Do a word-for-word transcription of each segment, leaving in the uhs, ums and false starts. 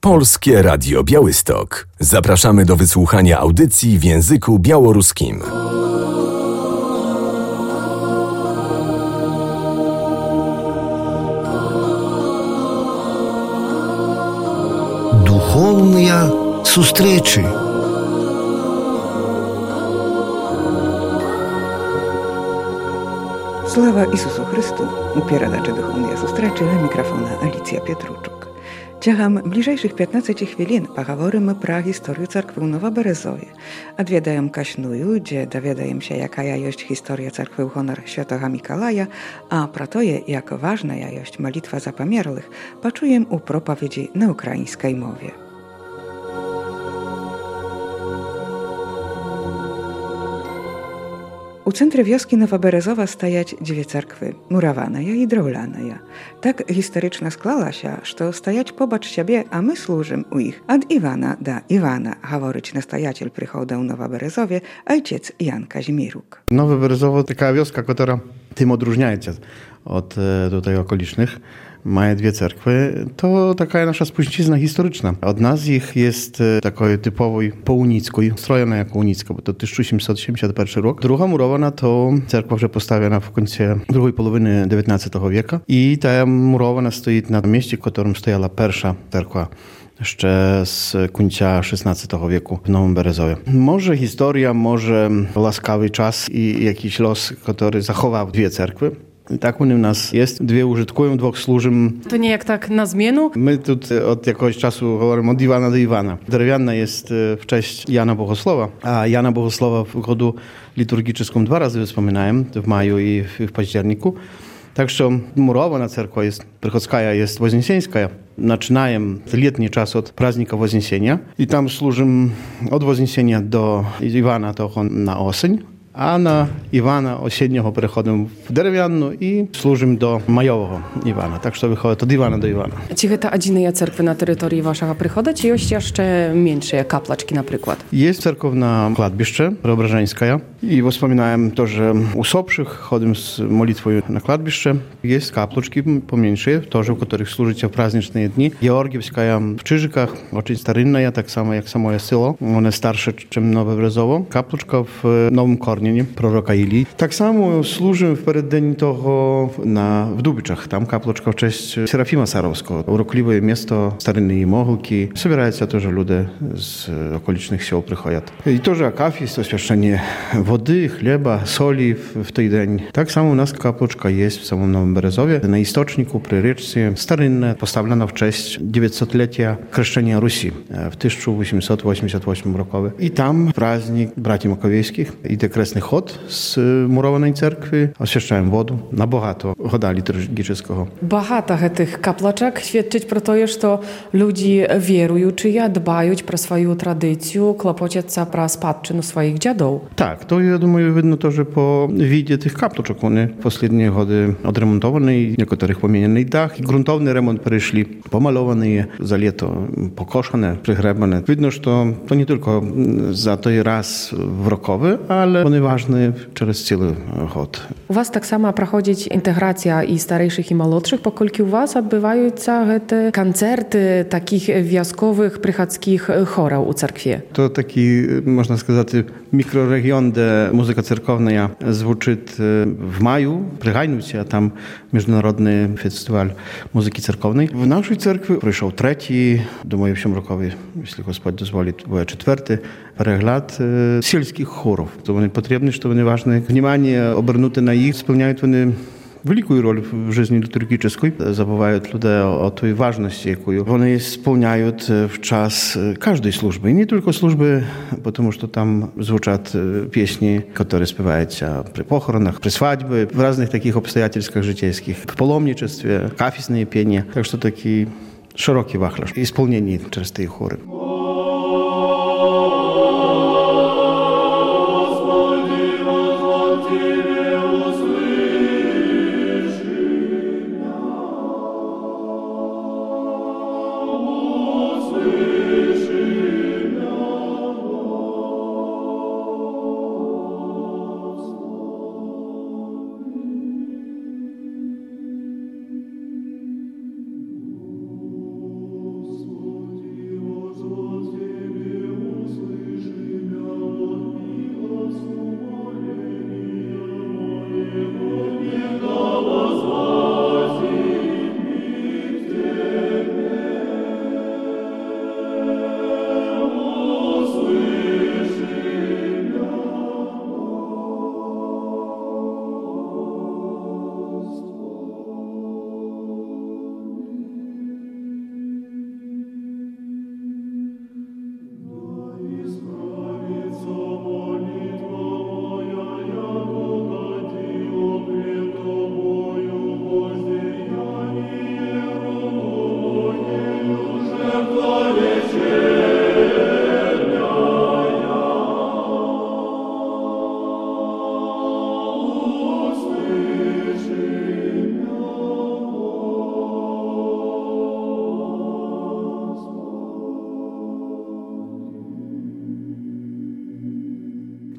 Polskie Radio Białystok. Zapraszamy do wysłuchania audycji w języku białoruskim. Духовные встречи. Слава Ісусу Христу! У передачі «Духовні зустрічі» мікрофона Аліція Петручук. Ciechem bliżejszych piętnastu chwilin poговорimy про historię cerkwi w Nowoberezowie. Odwiedzają Kaśnuju, gdzie dowiadają się, jaka jest historia cerkwi w honor świętego Mikołaja, a pro to, jak ważna jest modlitwa za pomierłych, poczuję u propowiedzi na ukraińskiej mowie. U centrum wioski Nowoberezowa stajać dwie cerkwy, murowaneja i drewlaneja. Tak historyczna sklała się, że stajać pobacz siebie, a my służymy u ich od Iwana do Iwana, говорить nastojaciel przychodu w Nowoberezowie, ojciec Jan Kazimieruk. Nowe Berezowo taka wioska, która tym odróżnia się od tutaj okolicznych. Mają dwie cerkwy, to taka nasza spuścizna historyczna. Одна z nich jest takiej typowej po-unickiej, strojona jako unicka, bo to tysiąc osiemset siedemdziesiąty pierwszy rok. Druga murowana to cerkwa już postawiona w końcu drugiej połowy dziewiętnastego wieku i ta murowana stoi na miejscu, w którym stojała pierwsza cerkwa. Jeszcze z końca szesnastego wieku w Nowym Berezowie. Może historia, może łaskawy czas i jakiś los, który zachował dwie cerkwy. Tak u nas jest, dwie użytkują, dwóch służymy. To nie jak tak na zmienu? My tu od jakiegoś czasu mówimy od Iwana do Iwana. Drewniana jest w cześć Jana Bogosława, a Jana Bogosława w godu liturgicznym dwa razy wspominałem, w maju i w październiku. Tak, że murowana cerkwa jest, Prychodzka jest Woźniesieńska. Zaczynają letni czas od praznika Woźniesienia i tam służymy od Woźniesienia do Iwana to na oseń. A na Iwana osiedniego przechodzimy w drewnianą i służymy do majowego Iwana. Tak, że wychodzi od Iwana do Iwana. Czy to jedyne cerkwy na terytorii waszego przychodu, czy jest jeszcze mniejsze kaplaczki na przykład? Jest cerkowna kладбище, Preobrażeńska. I wspominałem to, że u słabszych chodzimy z modlitwą na kладбище. Jest kaplaczki pomniejsze, też w których służycie w prazdniczne dni. Georgiewska w Czyżykach, oczywiście starynna, tak samo jak samo jest silo. One starsze niż Nowe Berezowo. Kaplaczka w Nowym Kornie, proroka Ilii. Tak samo służymy w przeddzień tego na, w Dubiczach. Tam kaplaczka w cześć Serafima Sarowskiego. Urokliwe miasto, starynne mogiłki. Zbierają też ludzie z okolicznych sił przychodzą. I to, że akafist, oświadczenie wody, chleba, soli w, w tej dzień. Tak samo u nas kaplaczka jest w samym Nowym Berezowie. Na istoczniku przy rzeczce starynne, postawiona w cześć dziewięćsetlecia chrzczenia Rusi w tysiąc osiemset osiemdziesiątym ósmym roku. I tam praznik braci makowiejskich i dekresny chod z murowanej cerkwy oświadczałem wodę na bogato choda liturgicznego. Багато tych kaplaczek świadczyć pro to, że ludzie wierują, dbają pro swoją tradycję, klopocią pro spadczynu swoich dziadów. Tak, to ja думаю, widno to, że po widzie tych kaplaczek one последние годы odremontowane i niektórych pomieniony dach i gruntowny remont przeszli, pomalowane je za lato, pokoszone, przygrebane. Widno, że to, to nie tylko za to raz w rokowy, ale one ważne przez cały chod. U was tak samo prowadzi integracja i starszych i młodszych, pokolki u was odbywają się te koncerty takich wioskowych, prychodzkich chorał u cerkwie. To taki, można сказать, mikroregion, gdzie muzyka cerkowna звучит w maju, przychajnujcie, a tam międzynarodny festiwal muzyki cerkownej. W naszej cerkwi przyszedł trzeci, думаю, w tym roku, jeśli Господь dozwoli, to był czwarty перегляд сельских хоров. To one potrzebne, że one ważne. Wнимание обернуте na ich, spełniają one wielką rolę w życiu liturgicznej. Zabawają ludzie o, o tej ważności, jaką one spełniają w czas każdej służby. I nie tylko służby, ponieważ to tam звучат pieśni, które śpiewają się przy pochronach, przy свадьбе, w różnych takich obстоятельствах życieńskich, w pаломничестве, kafisne pienie. Tak, że to taki szeroki wachlarz i spełnienie przez te chory.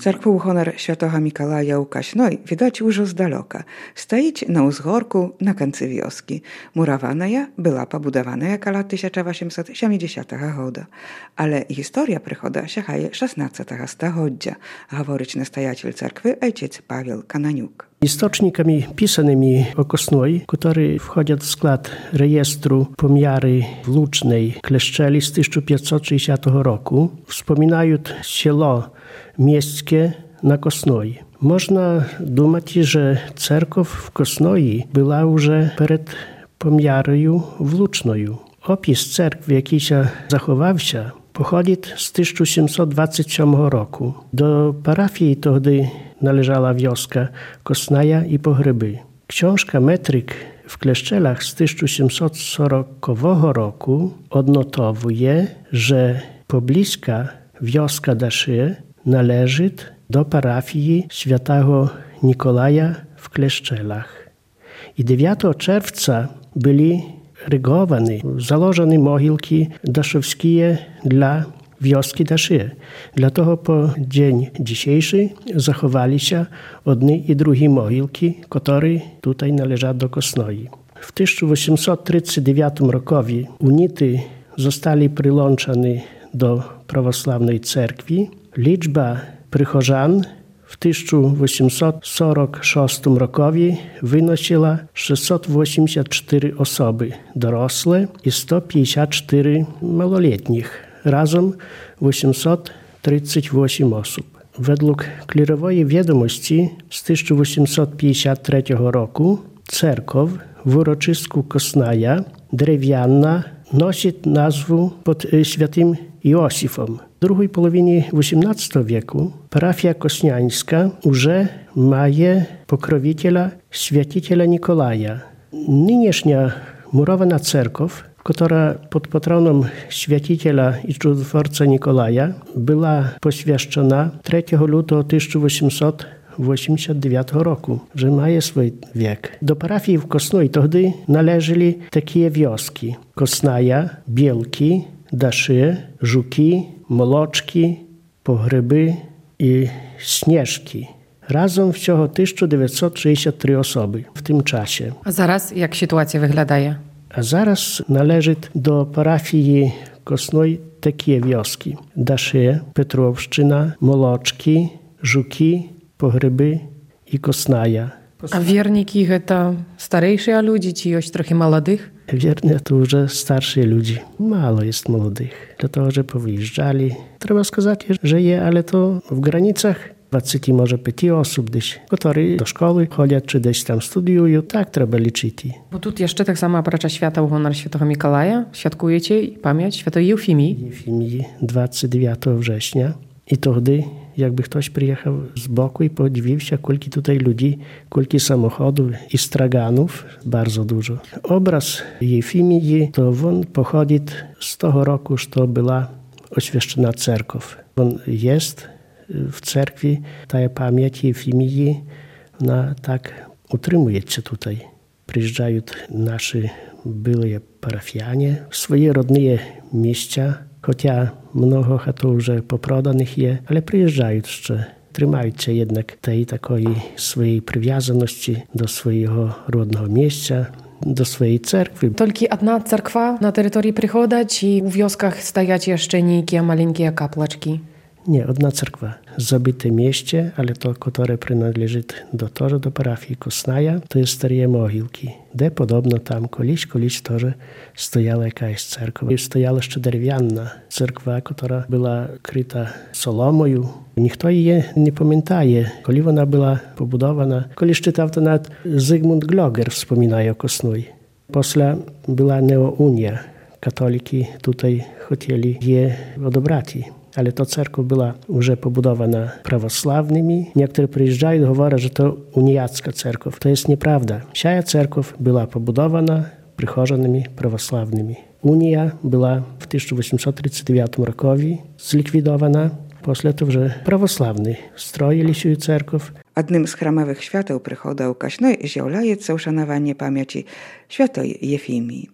Церкву honor Świętego Mikołaja u Kaśnoj widać już z daleka. Stoić na uzgórku na końcu wioski. Murowana ja była pobudowana jaka lat tysiąc osiemset siedemdziesiątego roku. Ale historia przychoda sięgaje szesnastego stulecia, говорить nastojaciel cerkwy ojciec Paweł Kananiuk. Источниками, писанными о Косной, которые входят в склад реєстру поміяри влучnej Kleszczeli z tysiąc pięćset sześćdziesiątego roku, wspominaють село miejskie na Kosnoi. Można думать, że cerkow w Kosnoi była już przed pomiarою влучною. Opis cerkwi, jaki się zachował się, pochodzi z tysiąc siedemset dwudziestego siódmego roku. Do parafii wtedy należała wioska Kosnaja i Pogryby. Książka Metryk w Kleszczelach z tysiąc siedemset czterdziestego roku odnotowuje, że pobliska wioska Daszy należy do parafii Świętego Mikołaja w Kleszczelach. I dziewiątego czerwca byli rygowane, założone mogilki daszowskie dla wioski Daszy. Dlatego po dzień dzisiejszy zachowali się jedne i drugie mogilki, które tutaj należą do Kosnoi. W tysiąc osiemset trzydziestym dziewiątym roku unity zostali przyłączone do prawosławnej cerkwi. Liczba przychodzan w tysiąc osiemset czterdziestym szóstym roku wynosiła sześćset osiemdziesiąt cztery osoby dorosłe i sto pięćdziesiąt cztery małoletnich. Razem osiemset trzydzieści osiem osób. Według klirowej wiadomości z tysiąc osiemset pięćdziesiątego trzeciego roku cerkow w uroczysku Kosnaja drewniana nosi nazwę pod świętym Iosifem. W drugiej połowie osiemnastego wieku parafia kosniańska już ma pokrowiciela święticiela Nikolaja. Nyniesznia murowana cerkow, która pod patronem święticiela i cudotworca Nikolaja była poświęcona trzeciego lutego tysiąc osiemset osiemdziesiątego dziewiątego roku, że ma swój wiek. Do parafii w Kosnoi wtedy należeli takie wioski: Kosnaja, Bielki, Daszy, Żuki, Moloczki, Pogryby i Śnieżki. Razem всього tysiąc dziewięćset sześćdziesiąt trzy osoby w tym czasie. A zaraz jak sytuacja wygląda? A zaraz należy do parafii Kosnoj takie wioski: Daszy, Petrowszczyna, Moloczki, Żuki, Pogryby i Kosnaja. A wierniki to starsze ludzie, czy już trochę młodych? Wierni to już starsi ludzie. Mało jest młodych, dlatego że powyjeżdżali. Trzeba сказать, że je, ale to w granicach dwadzieścia może pięć osób, gdzieś, które do szkoły chodzą, czy gdzieś tam studiują. Tak trzeba liczyć. Bo tu jeszcze tak samo oprócz święta u honor Świętego Mikołaja świadkujecie pamięć Świętej Eufimii. Eufimii dwudziestego dziewiątego września. I wtedy, jakby ktoś przyjechał z boku i podziwił się, koliki tutaj ludzi, koliki samochodów i straganów, bardzo dużo. Obraz Eufimii, to on pochodzi z tego roku, że była oświeszczona cerkow. On jest w cerkwi, ta pamięć Eufimii, ona tak utrzymuje się tutaj. Przyjeżdżają nasi byli parafianie w swoje rodne miejsca, chociaż mnoho chatów już poprodanych je, ale przyjeżdżają jeszcze. Trzymają się jednak tej takiej swojej przywiązaności do swojego rodnego miejsca, do swojej cerkwi. Tylko jedna cerkwa na terytorii przychoda, czy w wioskach stoją jeszcze niejakie maleńkie kaplaczki? Nie, jedna cerkwa. Zabite mieście, ale to, które przynależy do toho, do parafii Kosnaja, to jest stare mogilki, gdzie podobno tam koliś, koliś тоже stojała jakaś cerkwa. Stojała jeszcze drewniana cerkwa, która była kryta solomою. Nikt jej nie pamięta, kiedy ona była pobudowana. Kiedyś czytał to nawet Zygmunt Gloger, wspominaje o Kosnoi. Potem była neounia. Katoliki tutaj chcieli je odebrać. Ale to cerkiew była już pobudowana prawosławnymi. Niektórzy przyjeżdżają i mówią, że to uniacka cerkiew. To jest nieprawda. Wся cerkiew była pobudowana przychodzonymi prawosławnymi. Unia była w tysiąc osiemset trzydziestym dziewiątym roku zlikwidowana. После того вже православні строїли цю cerkiew. Одним з храмових świateł przychoda u Kaśnoj zjawляється uszanowanie pamięci Świętej Jefimii.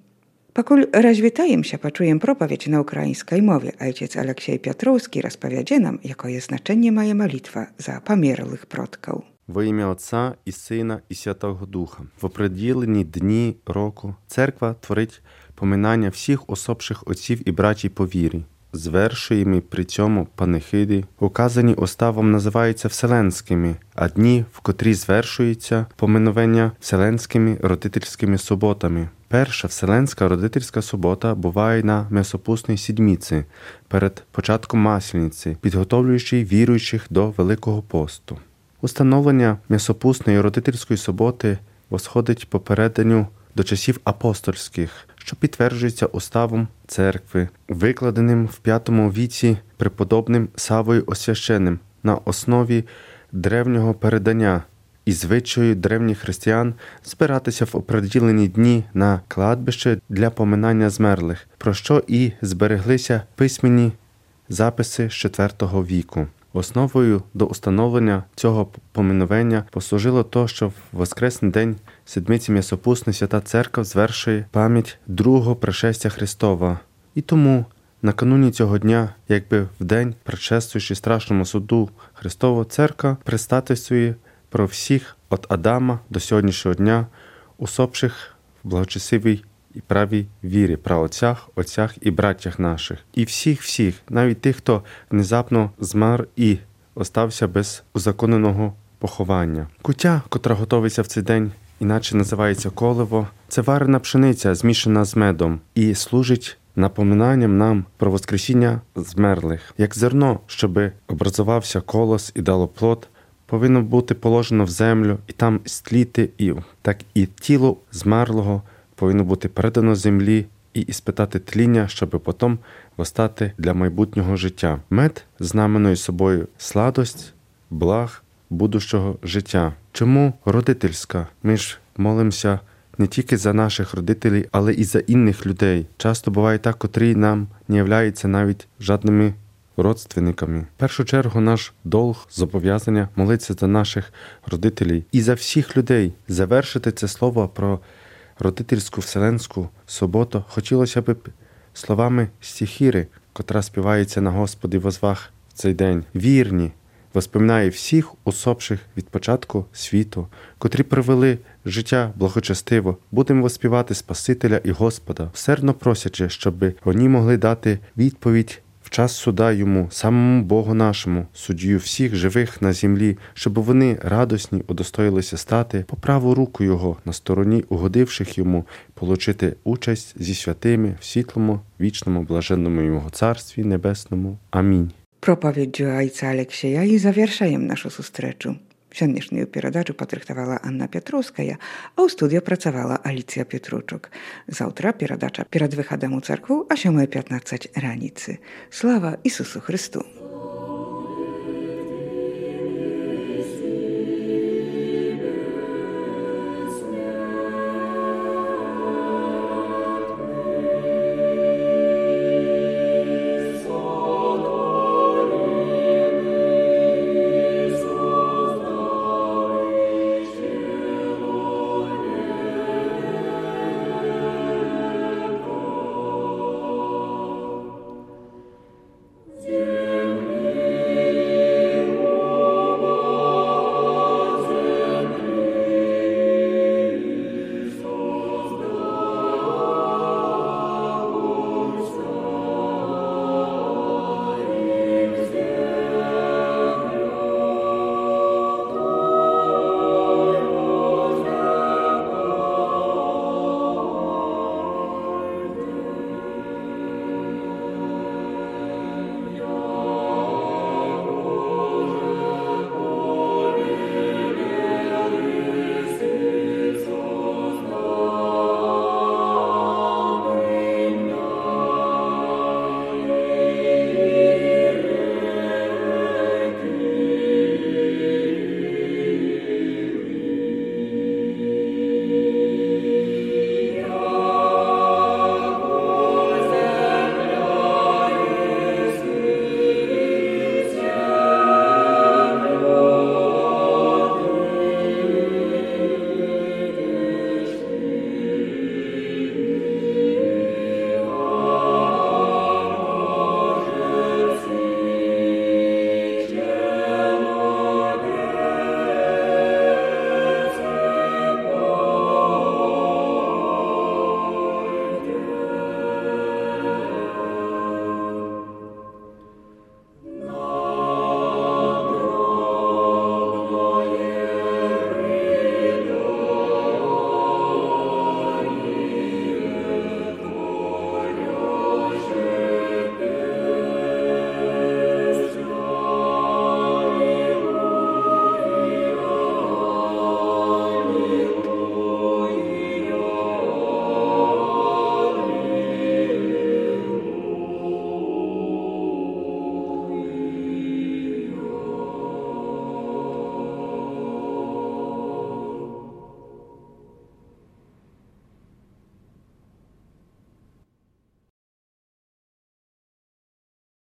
Пакуль развітаемся, пачуем пропаведь на украінскай мове. Айцец Алексей Пятроўскі распавядзе нам, якое значэнне мае малітва за памерлых продкаў. Во ім'я Отця і Сина і Святого Духа. В определені дні року церква творить поминання всіх усопших отців і братів по вірі. Звершуємо при цьому панихиди, указані уставом називаються вселенськими, а дні, в котрі звершуються поминовення вселенськими родительськими суботами. Перша вселенська родительська субота буває на Месопусній сідміці, перед початком Маслениці, підготовлюючи віруючих до Великого посту. Установлення Месопусної родительської суботи восходить по переданню до часів апостольських, що підтверджується уставом церкви, викладеним в п'ятому віці преподобним Савою Освященним на основі древнього передання і звичаю древніх християн збиратися в определені дні на кладбище для поминання змерлих, про що і збереглися письменні записи з четвертого віку. Основою до установлення цього поминовення послужило то, що в Воскресний день Седмиці Месопусної Свята Церква звершує пам'ять другого пришестя Христова. І тому накануні цього дня, якби в день, предшествуючи страшному суду Христового, Церква предстатує про всіх від Адама до сьогоднішнього дня, усопших в благочестивій і правій вірі, праотцях, отцях і браттях наших. І всіх-всіх, навіть тих, хто внезапно змер і остався без узаконеного поховання. Куття, котра готовиться в цей день, іначе називається коливо, це варена пшениця, змішана з медом, і служить напоминанням нам про воскресіння змерлих. Як зерно, щоби образувався колос і дало плод, повинно бути положено в землю і там стліти, і так і тіло змерлого повинно бути передано землі і іспитати тління, щоби потім восстати для майбутнього життя. Мед знаменує собою сладость, благ будущого життя. Чому родительська? Ми ж молимося не тільки за наших родителів, але і за інших людей. Часто буває так, котрі нам не являються навіть жадними родственниками. В першу чергу наш долг, зобов'язання молитися за наших родителів і за всіх людей. Завершити це слово про родительську вселенську суботу хотілося б словами стихіри, котра співається на Господи возвах в цей день. Вірні, воспоминає всіх усопших від початку світу, котрі привели життя благочестиво. Будемо воспівати Спасителя і Господа, всердно просячи, щоб вони могли дати відповідь в час суда йому, самому Богу нашому, суддю всіх живих на землі, щоб вони радосні удостоїлися стати по праву руку його на стороні угодивших йому, получити участь зі святими в світлому, вічному, блаженному його царстві небесному. Амінь. Пропаведдзю айца Алексея і завяршаем нашу сустрэчу. Сённяшнюю перадачу падрыхтавала Анна Пятроўская, а ў студыі працавала Аліцыя Петручук. Заўтра перадача перад выхадам у царкву а сёмая пятнаццаць раніцы. Слава Ісусу Христу!